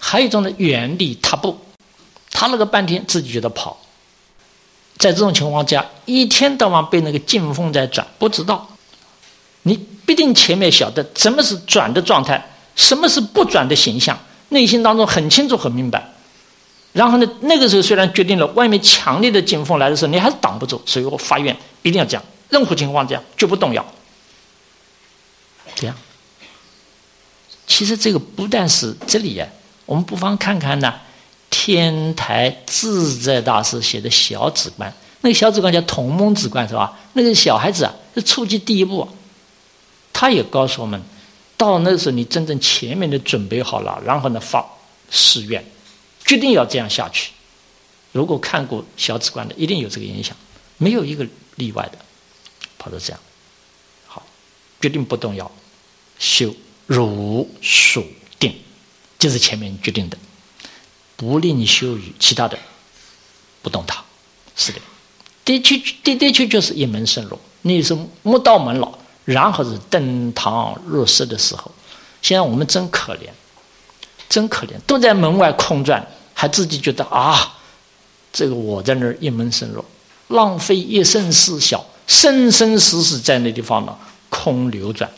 还有一种呢，原地踏步，踏了个半天自己觉得跑。在这种情况下，一天到晚被那个劲风在转，不知道。你必定前面晓得什么是转的状态，什么是不转的形象，内心当中很清楚很明白。然后呢，那个时候虽然决定了外面强烈的劲风来的时候，你还是挡不住。所以我发愿一定要这样，任何情况这样绝不动摇。这样，其实这个不但是这里我们不妨看看呢，天台自在大师写的小止观，那个小止观叫同蒙止观是吧？那个小孩子是初级第一步，他也告诉我们，到那时候你真正前面的准备好了，然后呢发誓愿，决定要这样下去。如果看过小止观的，一定有这个影响，没有一个例外的，跑到这样，好，决定不动摇，修如数定，就是前面决定的。不令修于其他的不动它，是的，的确是一门深入。那是摸到门了，然后是登堂入室的时候。现在我们真可怜，真可怜，都在门外空转，还自己觉得这个我在那儿一门深入，浪费一生思小，生生死死在那地方呢空流转。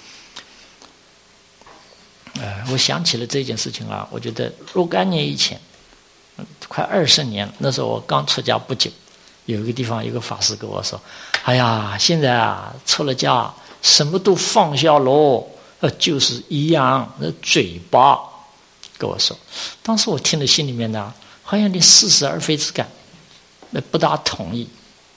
我想起了这件事情我觉得若干年以前，快20年了，那时候我刚出家不久，有一个地方一个法师跟我说：“哎呀，现在出了家，什么都放下喽，就是一样，那嘴巴。”跟我说，当时我听了心里面呢，好像有点似是而非之感，不大同意。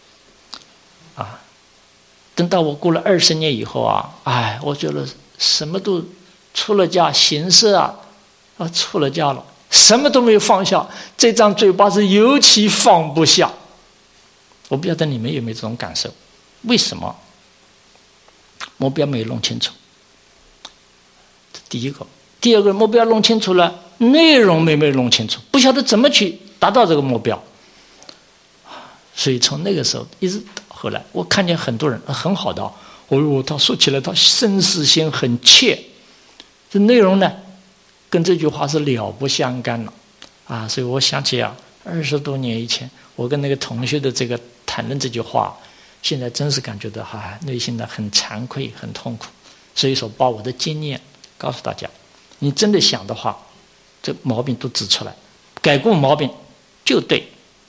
等到我过了20年以后我觉得什么都。出了家，形式出了家了，什么都没有放下，这张嘴巴是尤其放不下。我不晓得你们有没有这种感受？为什么？目标没有弄清楚，这第一个。第二个，目标弄清楚了，内容没有弄清楚，不晓得怎么去达到这个目标。所以从那个时候一直到后来，我看见很多人很好的他说起来他生死心很切。这内容呢，跟这句话是了不相干了所以我想起20多年以前，我跟那个同学的这个谈论这句话，现在真是感觉到内心的很惭愧、很痛苦。所以说，把我的经验告诉大家，你真的想的话，这毛病都指出来，改过毛病就对。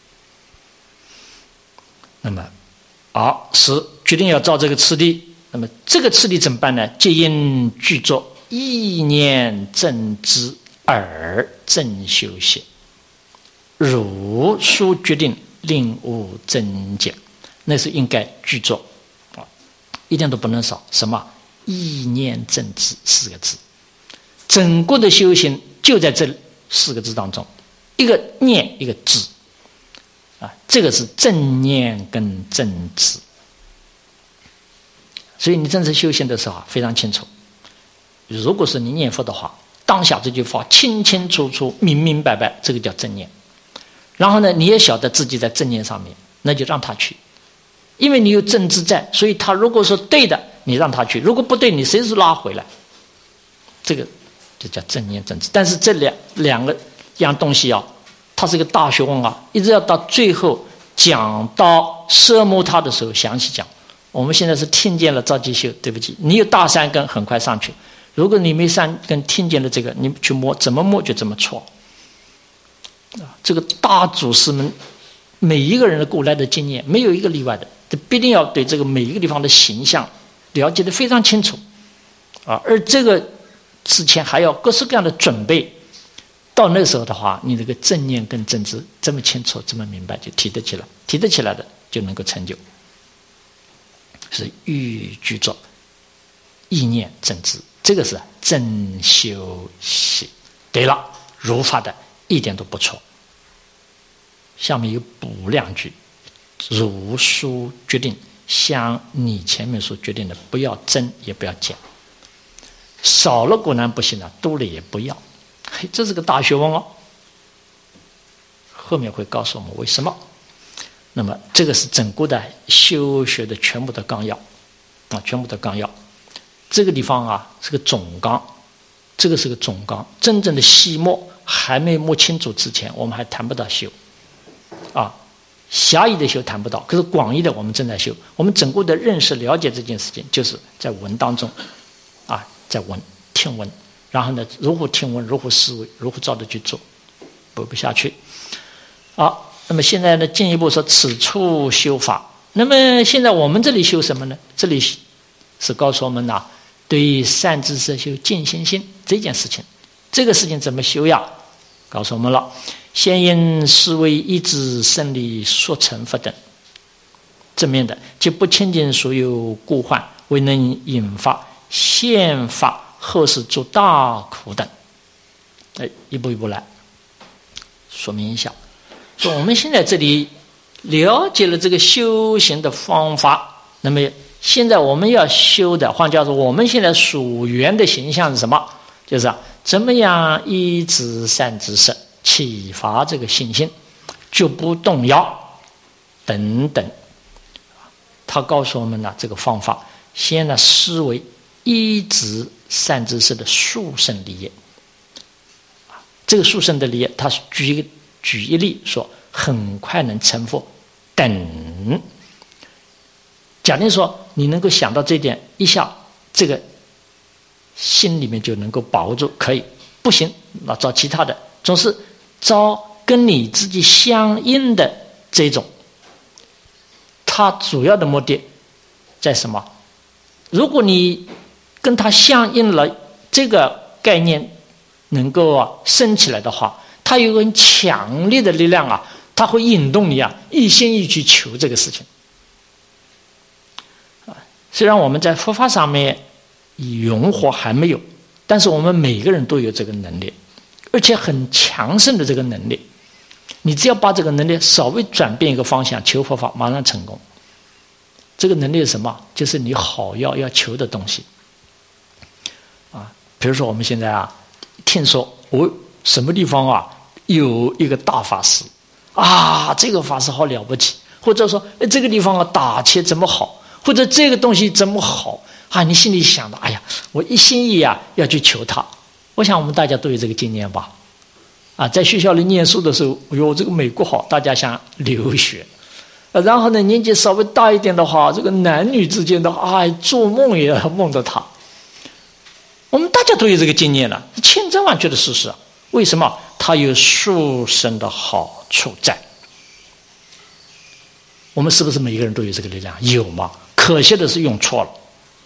那么是决定要照这个次第，那么这个次第怎么办呢？皆因具作。意念正知而正修习，如书决定令悟真解，那是应该具作一点都不能少。什么？意念正知4个字，整个的修行就在这4个字当中，一个念，一个知这个是正念跟正知。所以你真正修行的时候非常清楚。如果是你念佛的话，当下这句话清清楚楚、明明白白，这个叫正念。然后呢，你也晓得自己在正念上面，那就让他去，因为你有正知在，所以他如果说对的，你让他去；如果不对，你随时拉回来。这个就叫正念正知。但是这两个样东西它是一个大学问一直要到最后讲到奢摩他的时候详细讲。我们现在是听见了着急修，对不起，你有大3根很快上去。如果你没3根听见了这个，你去摸，怎么摸就怎么错。这个大祖师们每一个人的过来的经验，没有一个例外的，必定要对这个每一个地方的形象了解得非常清楚而这个之前还要各式各样的准备。到那时候的话，你这个正念跟正知这么清楚、这么明白，就提得起来，提得起来的就能够成就。是欲具作意念正知，这个是正修习。对了，如法的一点都不错。下面有补2句，如书决定，像你前面所决定的，不要增也不要减，少了固然不行多了也不要。这是个大学问后面会告诉我们为什么。那么这个是整个的修学的全部的纲要全部的纲要。这个地方是个总纲，这个是个总纲，真正的细末还没摸清楚之前，我们还谈不到修啊。狭义的修谈不到，可是广义的我们正在修。我们整个的认识了解这件事情，就是在闻当中啊，在闻听闻，然后呢，如何听闻，如何思维，如何照着去做，不下去。好，那么现在呢，进一步说此处修法。那么现在我们这里修什么呢？这里是告诉我们呐，对善知识修尽心心这件事情。这个事情怎么修呀？告诉我们了，先因思维意志生理所成佛等正面的，即不清净所有故患，未能引发现法，后世诸大苦等。一步一步来说明一下。说我们现在这里了解了这个修行的方法，那么现在我们要修的，换句话说，我们现在属缘的形象是什么？就是怎么样依止善知识，启发这个信心，绝不动摇等等。他告诉我们呢，这个方法先呢思维依止善知识的殊胜理业。这个殊胜的理业，他举一例说，很快能成佛等。假定说你能够想到这一点，一下这个心里面就能够把握住，可以。不行，那找其他的，总是找跟你自己相应的这种。它主要的目的在什么？如果你跟它相应了，这个概念能够升起来的话，它有很强烈的力量啊，它会引动你啊，一心一意去求这个事情。虽然我们在佛法上面融合还没有，但是我们每个人都有这个能力，而且很强盛的这个能力。你只要把这个能力稍微转变一个方向，求佛法马上成功。这个能力是什么？就是你好要求的东西啊。比如说我们现在啊，听说什么地方啊有一个大法师啊，这个法师好了不起，或者说这个地方啊打切怎么好，或者这个东西怎么好啊，你心里想的，哎呀，我一心一意啊要去求他。我想我们大家都有这个经验吧。啊，在学校里念书的时候，这个美国好，大家想留学。然后呢，年纪稍微大一点的话，这个男女之间的做梦也要梦到他。我们大家都有这个经验了，千真万确的事实。为什么？它有殊胜的好处在。我们是不是每一个人都有这个力量？有吗？可惜的是用错了。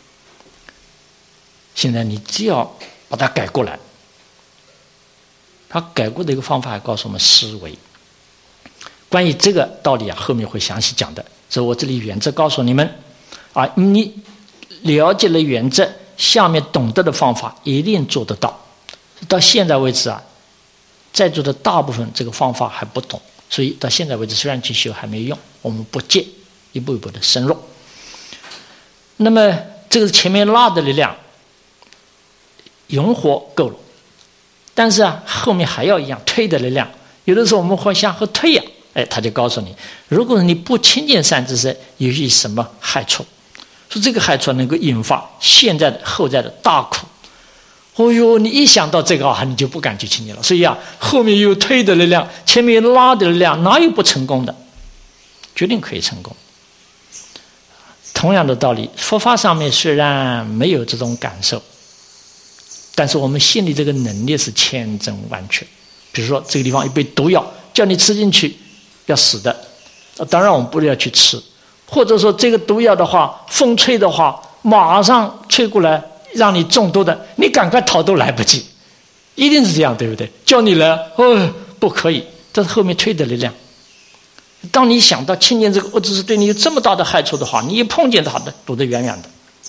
现在你只要把它改过来。他改过的一个方法还告诉我们思维。关于这个道理啊，后面会详细讲的。所以我这里原则告诉你们啊，你了解了原则，下面懂得的方法一定做得到。到现在为止啊，在座的大部分这个方法还不懂，所以到现在为止虽然去修还没用，我们不戒，一步一步的深入。那么这个前面拉的力量融合够了。但是啊，后面还要一样推的力量。有的时候我们会向后推呀，他就告诉你，如果你不亲近善知识，有些什么害处？说这个害处能够引发现在的后在的大苦。你一想到这个啊，你就不敢去亲近了。所以啊，后面有推的力量，前面有拉的力量，哪有不成功的？决定可以成功。同样的道理，佛法上面虽然没有这种感受。但是我们心里这个能力是千真万确。比如说这个地方一杯毒药，叫你吃进去要死的，当然我们不要去吃。或者说这个毒药的话，风吹的话马上吹过来让你中毒的，你赶快逃都来不及，一定是这样，对不对？叫你来不可以，这是后面推的力量。当你想到亲近这个物质是对你有这么大的害处的话，你一碰见它的躲得远远的，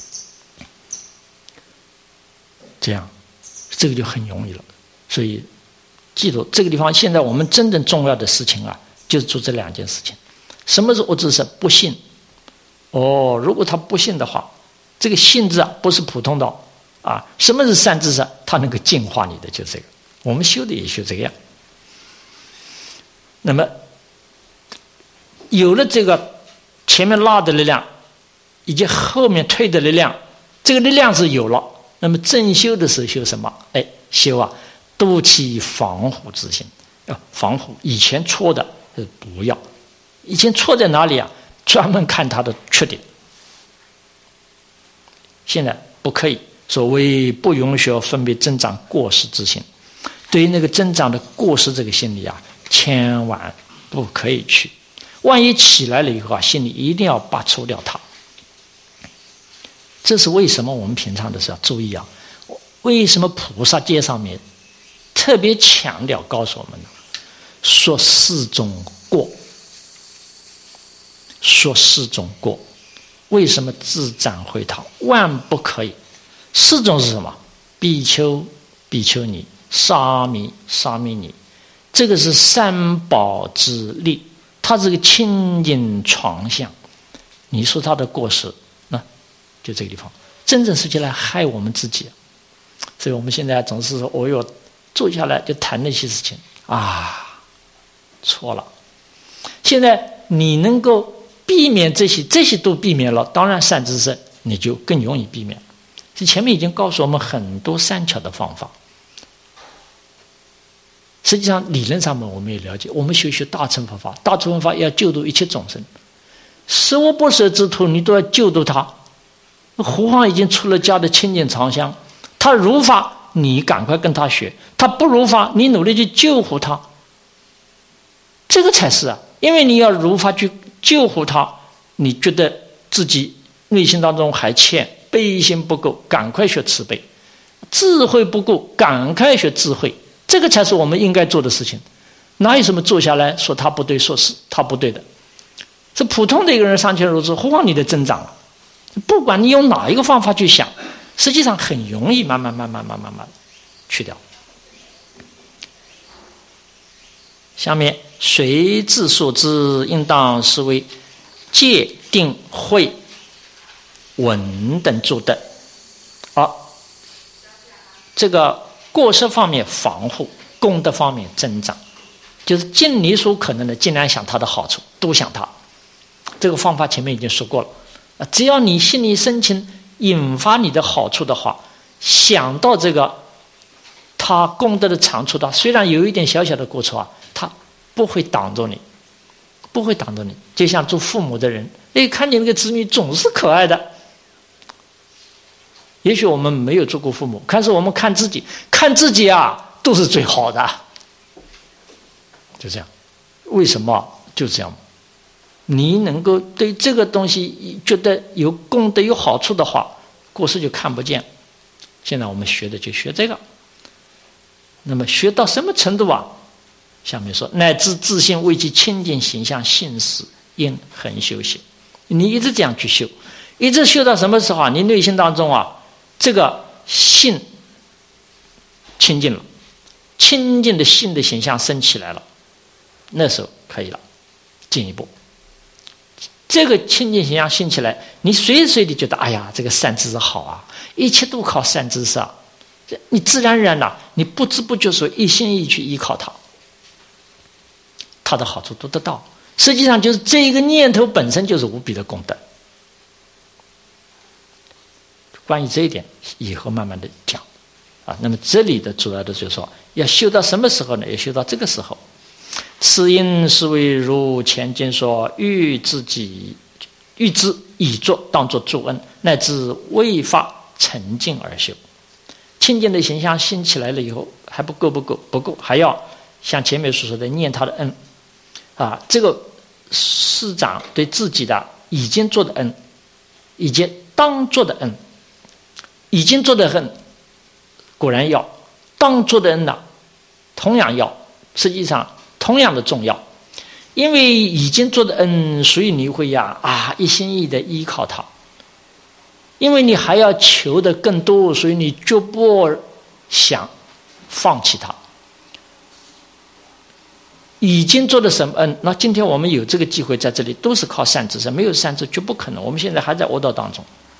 这样这个就很容易了。所以记住这个地方，现在我们真正重要的事情啊，就是做这两件事情。什么是物质是不信？如果他不信的话，这个信字啊不是普通的啊。什么是善知识？它能够净化你的，就这个。我们修的也修这个样。那么有了这个前面拉的力量，以及后面推的力量，这个力量是有了。那么正修的时候修什么？修度其防护之心，要防护以前错的不要，以前错在哪里啊？专门看他的缺点。现在不可以，所谓不允许分别增长过失之心。对于那个增长的过失这个心理啊，千万不可以去。万一起来了以后啊，心里一定要拔除掉它。这是为什么我们平常的时候要注意啊？为什么菩萨戒上面特别强调告诉我们呢？说四种过，说四种过。为什么自斩会逃？万不可以。四种是什么？比丘、比丘尼、沙弥、沙弥尼，这个是三宝之力，它是个清净床相。你说它的过失，那就这个地方，真正是就来害我们自己。所以我们现在总是说，我有坐下来就谈那些事情啊，错了。现在你能够避免这些都避免了，当然善知识你就更容易避免。这前面已经告诉我们很多善巧的方法。实际上理论上面我们也了解，我们修大乘佛法，大乘佛法要救度一切众生，十恶不赦之徒你都要救度他，何况已经出了家的清净常香，他如法你赶快跟他学，他不如法你努力去救护他，这个才是啊。因为你要如法去救护他，你觉得自己内心当中还欠悲心不够，赶快学慈悲；智慧不够，赶快学智慧。这个才是我们应该做的事情。哪有什么坐下来说他不对，说是他不对的？这普通的一个人尚且如此，何况你的增长了？不管你用哪一个方法去想，实际上很容易慢慢去掉。下面随自所知，应当视为戒定慧稳等诸德。好，这个过失方面防护，功德方面增长，就是尽你所可能的尽量想他的好处，多想他。这个方法前面已经说过了，只要你心里深情引发你的好处的话，想到这个他功德的长处的，虽然有一点小小的过错啊，他不会挡着你，不会挡着你。就像做父母的人，看见那个子女总是可爱的，也许我们没有做过父母，但是我们看自己啊，都是最好的，就这样。为什么？就这样。你能够对这个东西觉得有功德有好处的话，过失就看不见。现在我们学的就学这个。那么学到什么程度啊？下面说，乃至自信为其清净形象信实，应恒修行。你一直这样去修，一直修到什么时候啊？你内心当中啊，这个信清净了，清净的信的形象升起来了，那时候可以了，进一步。这个清净形象兴起来，你随时随地觉得，哎呀，这个善知识好啊，一切都靠善知识啊，你自然而然的，你不知不觉说一心一意去依靠他，他的好处都得到。实际上就是这一个念头本身就是无比的功德。关于这一点以后慢慢的讲啊。那么这里的主要的就是说，要修到什么时候呢？要修到这个时候。此因是为如前经说，欲知已作，当作助恩，乃至为法沉静而修。清净的形象兴起来了以后，还不够，还要像前面所说的念他的恩啊。这个师长对自己的已经做的恩，以及当做的恩，已经做的恩果然要，当做的恩呢同样要，实际上同样的重要。因为已经做的恩，所以你会一心一意的依靠他。因为你还要求的更多，所以你就不想放弃他。已经做的什么恩？那今天我们有这个机会在这里，都是靠善知识，没有善知识绝不可能。我们现在还在恶道当中。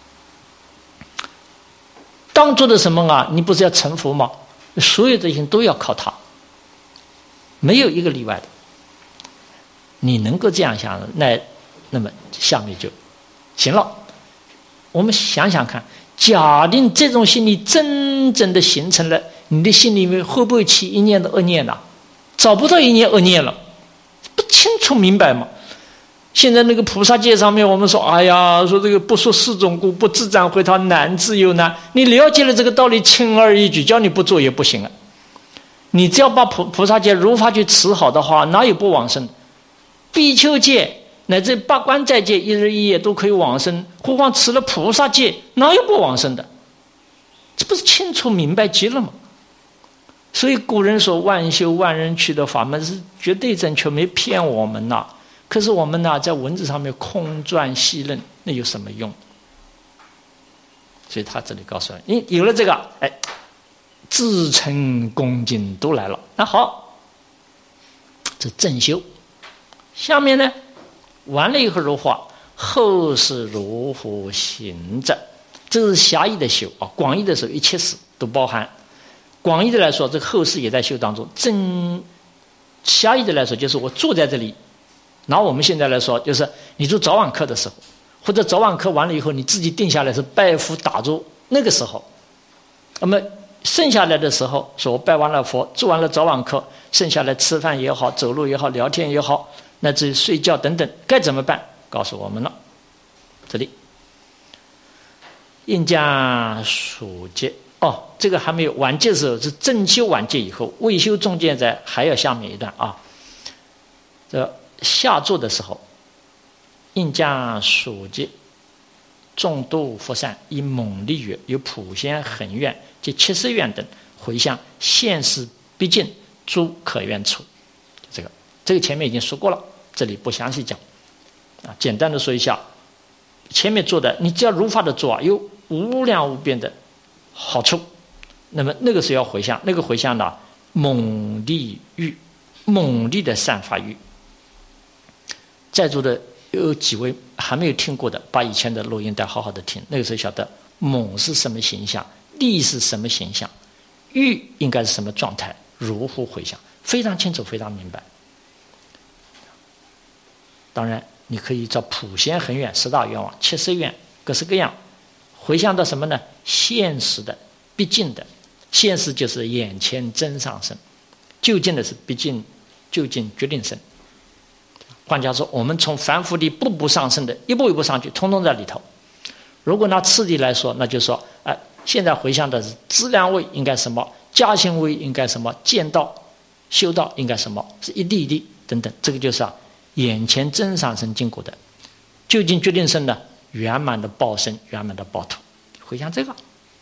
当做的什么啊？你不是要成佛吗？所有的事情都要靠他，没有一个例外的。你能够这样想，那么下面就行了。我们想想看，假定这种心理真正的形成了你的心里面会不会起一念的恶念呢？找不到一念恶念了，不清楚明白吗？现在那个菩萨戒上面，我们说，哎呀，说这个不说四种故，不自赞回逃，难之又难。你了解了这个道理，轻而易举，叫你不做也不行啊。你只要把菩萨戒如法去持好的话，哪有不往生？比丘戒乃至八关斋戒，一日一夜都可以往生，何况持了菩萨戒，哪有不往生的？这不是清楚明白极了吗？所以古人说万修万人去的法门是绝对正确，没骗我们呐。可是我们呢，在文字上面空转细论，那有什么用？所以他这里告诉你，有了这个，哎，自诚恭敬都来了。那好，这正修。下面呢，完了以后如何？后世如何行者？这是狭义的修啊，广义的时候一切事都包含。广义的来说，这个后世也在修当中。狭义的来说，就是我坐在这里。拿我们现在来说，就是你做早晚课的时候，或者早晚课完了以后，你自己定下来是拜佛打坐那个时候。那么剩下来的时候，说我拜完了佛，做完了早晚课，剩下来吃饭也好，走路也好，聊天也好，乃至于睡觉等等，该怎么办？告诉我们了。这里应将属戒。哦，这个还没有完戒的时候是正修完戒以后，未修中间在还要下面一段啊。这下座的时候，应将属戒，众度佛善，以猛力乐，有普贤恒愿及70愿等回向现世毕竟诸可愿处。这个前面已经说过了，这里不详细讲啊，简单的说一下。前面做的，你只要如法的做啊，有无量无边的好处。那么那个时候要回向，那个回向呢，猛力欲，猛力的散发欲。在座的有几位还没有听过的，把以前的录音带好好的听，那个时候晓得猛是什么形象，力是什么形象，欲应该是什么状态，如何回向，非常清楚，非常明白。当然你可以照普贤恒愿10大愿望70愿各式各样回向到什么呢？现实的毕竟的，现实就是眼前真上身，就近的是毕竟就近决定身。换句话说，我们从凡夫的步步上升的，一步一步上去，通通在里头。如果拿次第来说，那就是说，现在回向的是资粮位应该什么，家行位应该什么，见道、修道应该什么，是一地一地等等。这个就是眼前真上升经过的，究竟决定身的圆满的报身，圆满的报土，回向这个。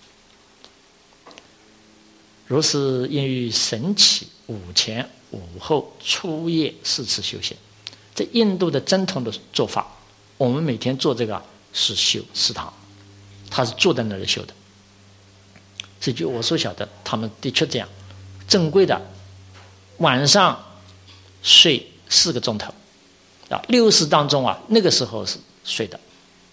如是应于晨起、午前、午后、初夜4次修行。这印度的正统的做法，我们每天做这个是修4堂，他是坐在那里修的。这就我所晓得，他们的确这样。正规的晚上睡4个钟头啊，60当中啊，那个时候是睡的，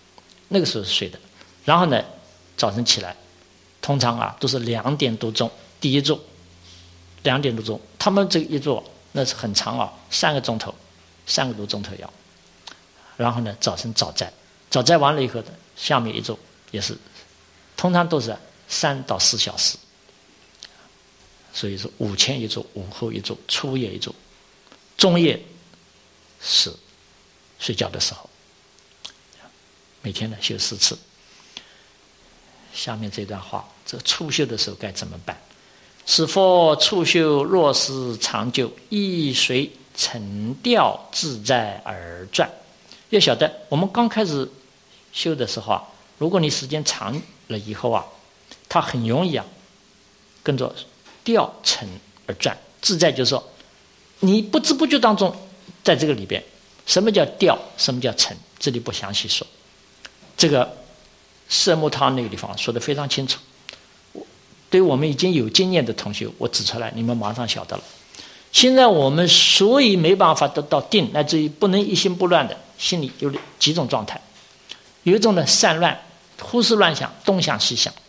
然后呢，早晨起来，通常啊都是2点多钟第一坐，2点多钟，他们这个一坐那是很长啊，3个钟头。3个多钟头要，然后呢，早晨早斋完了以后的下面一坐也是，通常都是3到4小时。所以说午前一坐，午后一坐，初夜一坐，中夜是睡觉的时候。每天呢修4次。下面这段话，这初修的时候该怎么办？是否初修若是长久，亦随沉掉自在而转。要晓得我们刚开始修的时候啊，如果你时间长了以后啊，它很容易啊跟着掉沉而转。自在就是说你不知不觉当中在这个里边，什么叫掉，什么叫沉，这里不详细说。这个色目汤那个地方说得非常清楚，对我们已经有经验的同学我指出来，你们马上晓得了。现在我们所以没办法得到定，乃至于不能一心不乱的，心里有几种状态。有一种呢散乱，胡思乱想，东想西想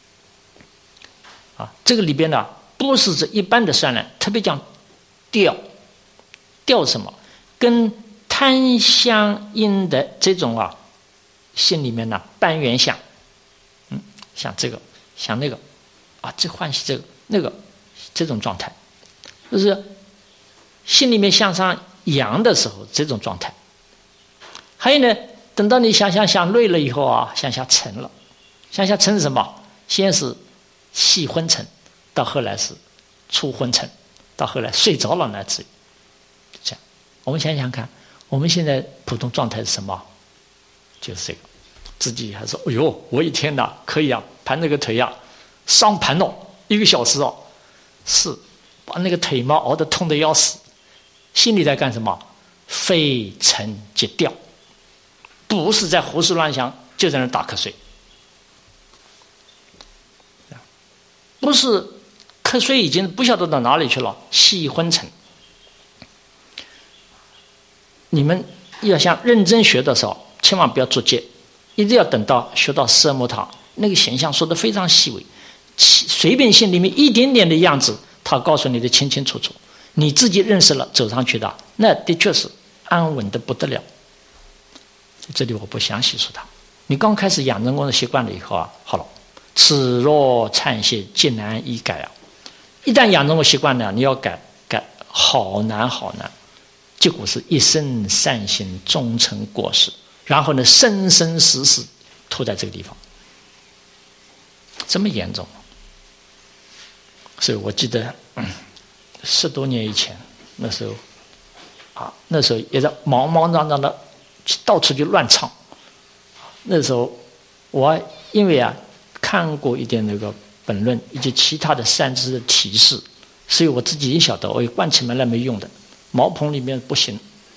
啊，这个里边呢不是指一般的散乱，特别讲掉什么，跟贪相应的这种啊心里面呢半圆想，想这个想那个啊，这欢喜这个， 这种状态，就是心里面向上扬的时候，这种状态。还有呢，等到你想累了以后啊，向下沉了，向下沉是什么？先是细昏沉，到后来是粗昏沉，到后来睡着了乃至于这样。我们想想看，我们现在普通状态是什么？就是这个，自己还说，哎呦，我一天呐可以啊，盘那个腿呀，上盘了1个小时哦，是把那个腿毛熬得痛得要死，心里在干什么？肺沉即掉，不是在胡思乱想，就在那打瞌睡，不是瞌睡已经不晓得到哪里去了，细昏沉。你们要想认真学的时候，千万不要做戒，一定要等到学到奢摩他，那个形象说得非常细微，随便心里面一点点的样子，他告诉你的清清楚楚，你自己认识了走上去的，那的确是安稳的不得了。这里我不详细说它。你刚开始养成功的习惯了以后啊，好了，此若参歇，极难以改啊！一旦养成过习惯了，你要改好难好难。结果是一生善行终成过失，然后呢，生生死死拖在这个地方，这么严重。所以我记得10多年以前，那时候也在茫茫然然的到处去乱唱。那时候我因为看过一点那个本论以及其他的善知识的提示，所以我自己也晓得，我关起门来没用的，茅棚里面不行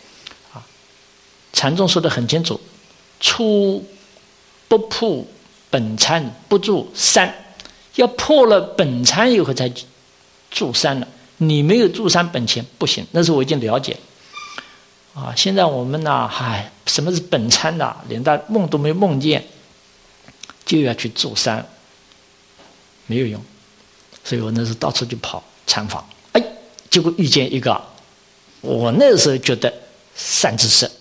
禅宗说得很清楚，初不破本参不住三，要破了本参以后才住三了，你没有住三本钱不行。那时候我已经了解现在我们呢，什么是本参呢？连到梦都没梦见，就要去住山，没有用。所以我那时候到处去跑参访，结果遇见一个我那时候觉得善知识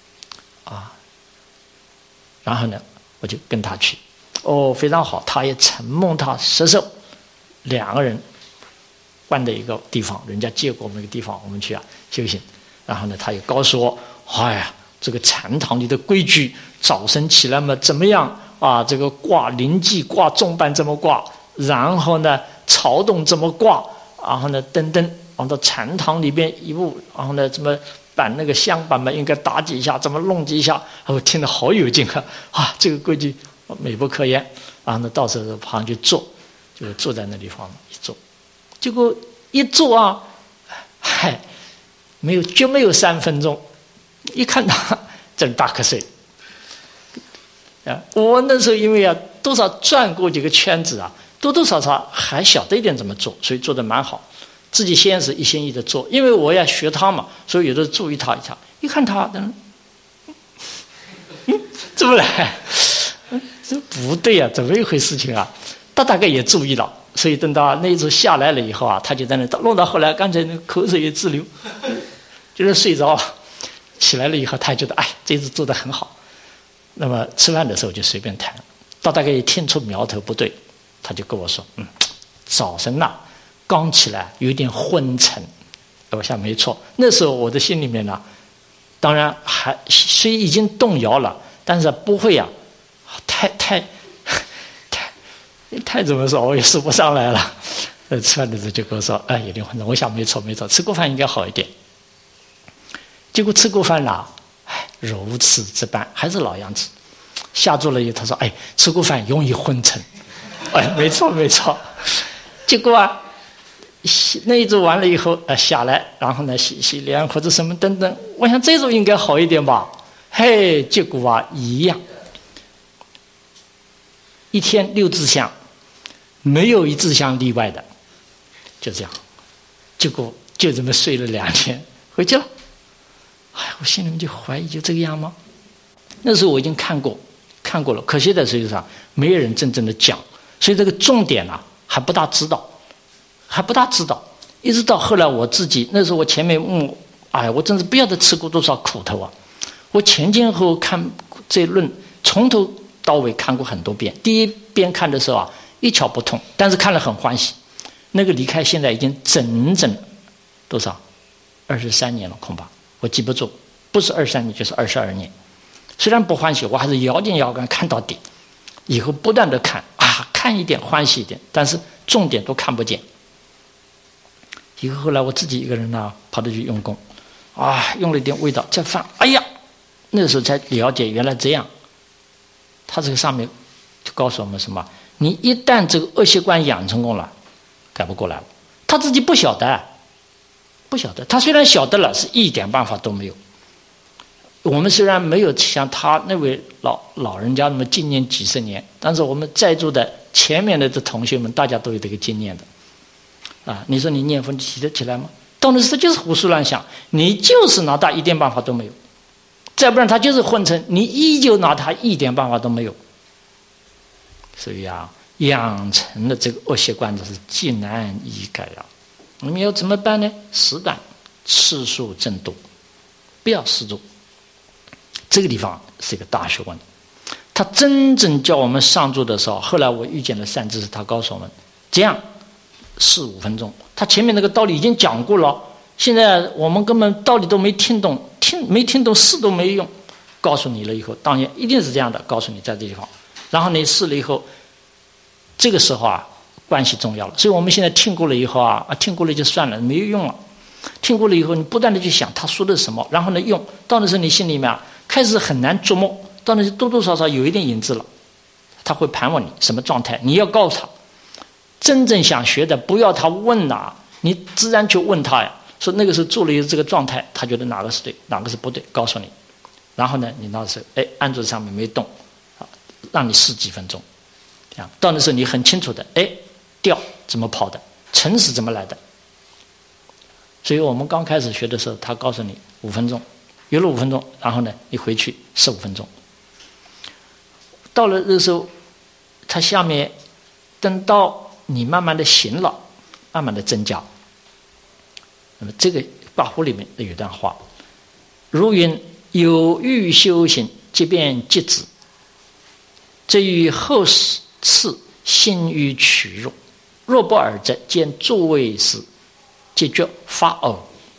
然后呢，我就跟他去，非常好，他也承蒙他摄受，2个人关在一个地方，人家借过我们一个地方，我们去修行。然后呢，他也告诉我，这个禅堂里的规矩，早晨起来嘛怎么样这个挂临济挂重瓣怎么挂，然后呢朝洞怎么挂，然后呢等等，往到禅堂里边一步，然后呢怎么板那个香板嘛应该打几下，怎么弄几下，我听得好有劲这个规矩美不可言。然后呢到时候旁上去坐，就坐在那地方一坐，结果一坐没有3分钟，一看他正打瞌睡我那时候因为多少转过几个圈子多多少少还晓得一点怎么做，所以做得蛮好。自己先是一心一意的做，因为我要学他嘛，所以有的注意他一下，一看他怎么来这不对怎么一回事情他大概也注意了，所以等到那一次下来了以后他就在那弄到后来刚才那口水也直流，就是睡着了，起来了以后他觉得这次做得很好。那么吃饭的时候就随便谈，到大概也听出苗头不对，他就跟我说早晨刚起来有点昏沉。我想没错，那时候我的心里面当然虽已经动摇了，但是不会太怎么说我也说不上来了。吃饭的时候就跟我说有点昏沉。我想没错，吃过饭应该好一点。结果吃过饭如此这般，还是老样子。下桌了以后他说吃过饭容易昏沉。没错。结果那一桌完了以后下来，然后呢洗脸或者什么等等，我想这种应该好一点吧。结果一样，一天6支香，没有1支香例外的，就这样。结果就这么睡了2天，回去了。我心里面就怀疑，就这个样吗？那时候我已经看过了，可惜在实际上没有人真正的讲，所以这个重点还不大知道。一直到后来我自己，那时候我前面我真是不晓得吃过多少苦头我前后看这论，从头到尾看过很多遍。第一遍看的时候一窍不通，但是看了很欢喜。 那个离开现在已经整整多少？23年了，恐怕我记不住，不是23年就是22年。虽然不欢喜，我还是咬紧牙关看到底，以后不断的看啊，看一点欢喜一点，但是重点都看不见。以后来我自己一个人呢，跑着去用功，啊，用了一点味道再放，哎呀，那时候才了解原来这样。他这个上面就告诉我们什么？你一旦这个恶习惯养成功了，改不过来了。他自己不晓得，不晓得。他虽然晓得了，是一点办法都没有。我们虽然没有像他那位老人家那么经验几十年，但是我们在座的前面的这同学们，大家都有这个经验的。啊，你说你念佛你提得起来吗？到那时候就是胡思乱想，你就是拿他一点办法都没有。再不然他就是混成，你依旧拿他一点办法都没有。所以啊，养成了这个恶习惯，这是既难易改啊。我们要怎么办呢？适当次数增多，不要失足。这个地方是一个大学问。他真正教我们上座的时候，后来我遇见了善知识，他告诉我们，这样4-5分钟。他前面那个道理已经讲过了，现在我们根本道理都没听懂，没听懂试都没用。告诉你了以后，当然一定是这样的，告诉你在这地方。然后你试了以后，这个时候啊，关系重要了。所以我们现在听过了以后啊，听过了就算了，没有用了。听过了以后，你不断的去想他说的是什么，然后呢用，到那时候你心里面啊，开始很难琢磨，到那时多多少少有一点影子了。他会盘问你什么状态，你要告诉他。真正想学的，不要他问啊，你自然去问他呀。说那个时候做了这个状态，他觉得哪个是对，哪个是不对，告诉你。然后呢，你那时候按住上面没动，让你试几分钟，这样到那时候你很清楚的，调怎么跑的，尘是怎么来的。所以我们刚开始学的时候，他告诉你5分钟，有了5分钟，然后呢，你回去15分钟。到了那时候，他下面等到你慢慢的行了，慢慢的增加。那么这个法华里面有一段话，如云有欲修行，即便即止，则于后次心欲取入，若不尔则见诸位时，解决发偶。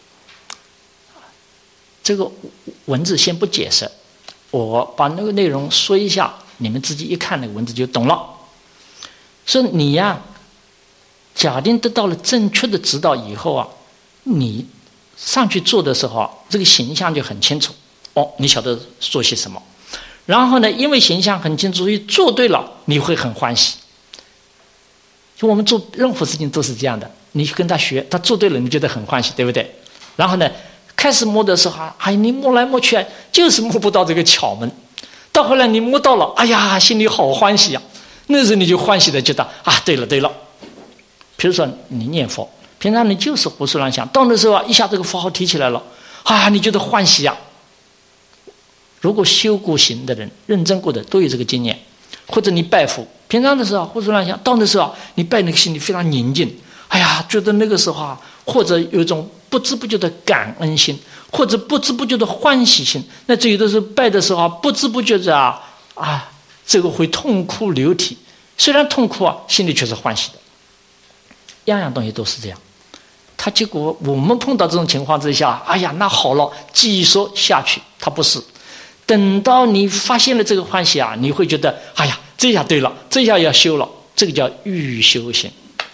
这个文字先不解释，我把那个内容说一下，你们自己一看那个文字就懂了。说你呀，假定得到了正确的指导以后啊，你上去做的时候啊，这个形象就很清楚。你晓得做些什么。然后呢，因为形象很清楚，所以做对了，你会很欢喜。就我们做任何事情都是这样的，你跟他学，他做对了，你觉得很欢喜，对不对？然后呢，开始摸的时候，你摸来摸去，就是摸不到这个窍门。到后来你摸到了，哎呀，心里好欢喜啊！那时候你就欢喜的觉得对了对了。比如说你念佛，平常你就是胡思乱想，到那时候一下这个佛号提起来了，你觉得欢喜啊！如果修过行的人，认真过的都有这个经验。或者你拜佛，平常的时候胡思乱想，到那时候你拜那个心里非常宁静，觉得那个时候或者有一种不知不觉的感恩心，或者不知不觉的欢喜心。那这有的时候拜的时候不知不觉的这个会痛哭流涕，虽然痛哭心里却是欢喜的。样样东西都是这样。结果我们碰到这种情况之下，那好了，继续说下去，他不是。等到你发现了这个欢喜你会觉得这下对了，这下要修了，这个叫欲修行。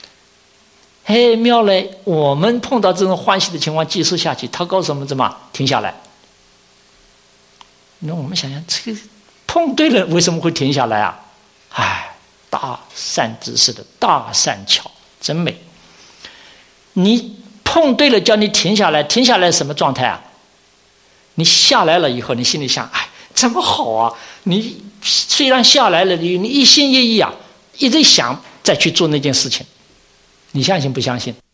妙嘞！我们碰到这种欢喜的情况继续下去，他告诉我们怎么停下来。那我们想想，这个碰对了为什么会停下来大善知识的大善巧，真美。你碰对了叫你停下来，停下来什么状态你下来了以后，你心里想这么好你虽然下来了，你一心一意一直想再去做那件事情，你相信不相信？